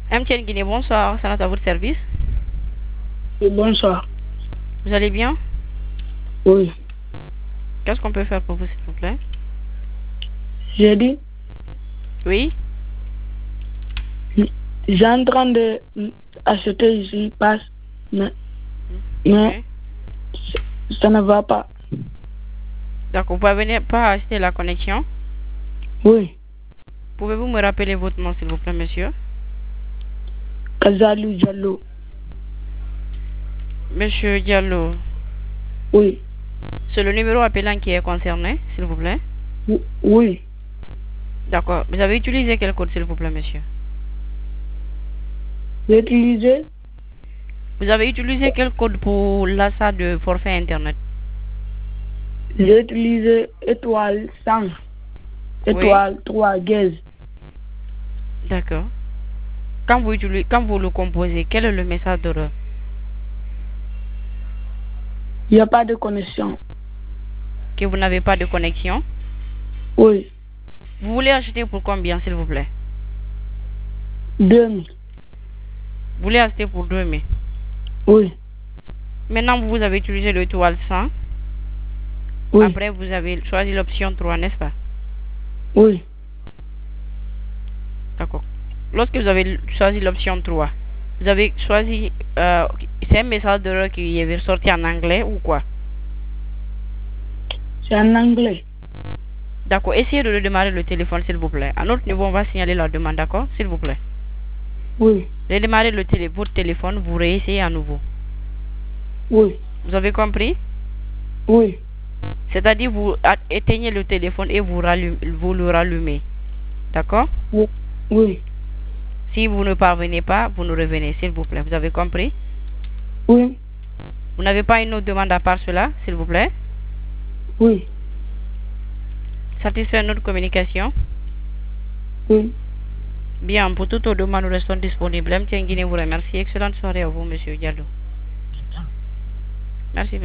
MTN Guinée, bonsoir, ça à votre service. Oui, bonsoir. Vous allez bien? Oui. Qu'est-ce qu'on peut faire pour vous, s'il vous plaît? J'ai dit, Oui? j'ai en train de acheter ici, passe, mais Ok. ça ne va pas. D'accord, vous n'avez pas acheté la connexion? Oui. Pouvez-vous me rappeler votre nom, s'il vous plaît, monsieur? Kazalou Diallo. Monsieur Diallo, Oui. c'est le numéro appelant qui est concerné, s'il vous plaît? Oui. D'accord. Vous avez utilisé quel code, s'il vous plaît, monsieur? J'ai utilisé Vous avez utilisé quel code pour l'achat de forfait Internet? J'ai utilisé étoile 100, étoile 3 gaz. D'accord. Quand vous le composez, quel est le message d'erreur? Il n'y a pas de connexion. Que vous n'avez pas de connexion? Oui. Vous voulez acheter pour combien, s'il vous plaît? 2000. Vous voulez acheter pour 2000. Oui. Maintenant, vous avez utilisé l'étoile 100. Oui. Après, vous avez choisi l'option 3, n'est-ce pas? Oui. D'accord. Lorsque vous avez choisi l'option 3, vous avez choisi... c'est un message d'erreur qui est sorti en anglais ou quoi? C'est en anglais. D'accord. Essayez de redémarrer le téléphone, s'il vous plaît. À notre niveau, on va signaler la demande, d'accord? S'il vous plaît. Oui. Redémarrez votre téléphone, vous réessayez à nouveau. Oui. Vous avez compris? Oui. C'est-à-dire, vous éteignez le téléphone et vous le rallumez. D'accord? Oui. Oui. Si vous ne parvenez pas, vous nous revenez, s'il vous plaît. Vous avez compris? Oui. Vous n'avez pas une autre demande à part cela, s'il vous plaît? Oui. Satisfait notre communication? Oui. Bien, pour toute autre demande, nous restons disponibles. MTN Guinée vous remercie. Excellente soirée à vous, monsieur Diallo. Merci.